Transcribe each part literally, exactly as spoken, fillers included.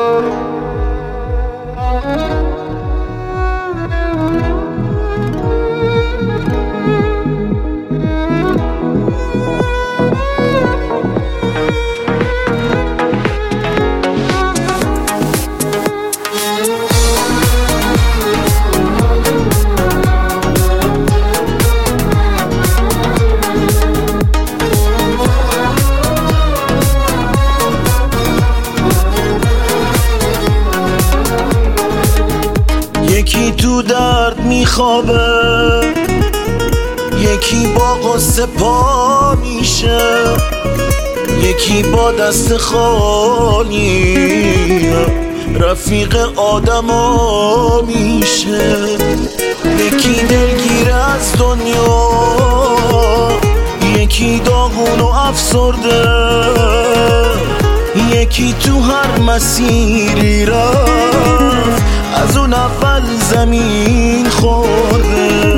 یکی تو درد میخوابه، یکی با قصه پا میشه، یکی با دست خالی رفیق آدما میشه. یکی دلگیر از دنیا، یکی داغون و افسرده، یکی تو هر مسیری رفت از اون اول زمین خورده.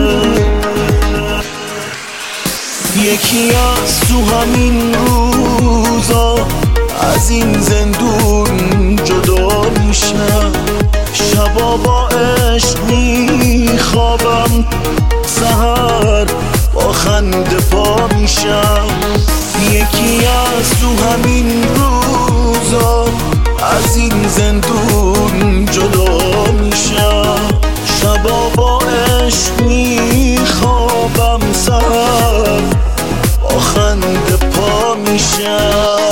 یکی از تو همین روزا از این زندون جدا میشم، شبا با عشق میخوابم، سحر با خنده پا میشم. یکی از تو همین روزا از این زندون جدا میشم، شبا با عشق میخوابم، سحر با خنده پا میشم.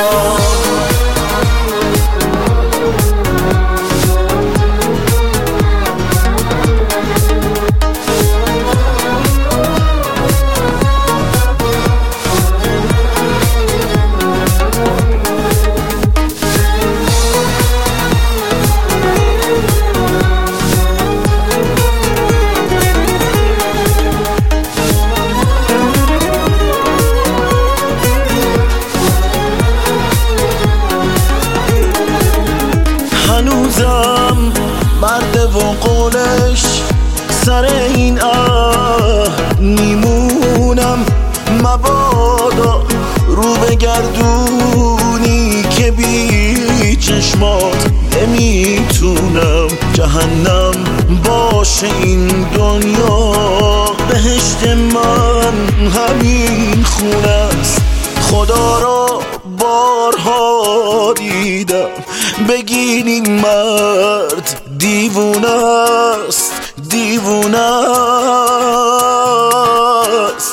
هنوزم مرده و قولش سر این عهد میمونم، مبادا رو بگردونی که بی چشمات نمیتونم. جهنم باشه این دنیا، بهشت من همین خونه است. خدا را بارها دیدم، بگین این مرد دیوونه است، دیوونه است.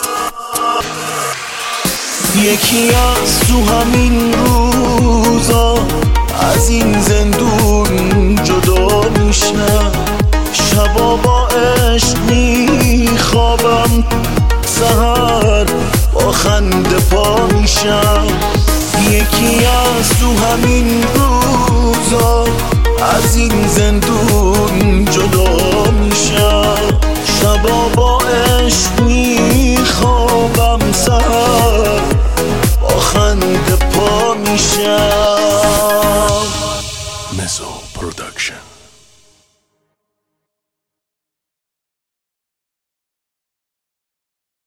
یکی از تو همین روزا از این زندون جدا میشم، شبا با عشق میخوابم، سحر با خنده پا میشم. یکی از تو همین روزا از این زندون جدا میشم، شبا با عشق میخوابم، سحر با خنده پا میشم.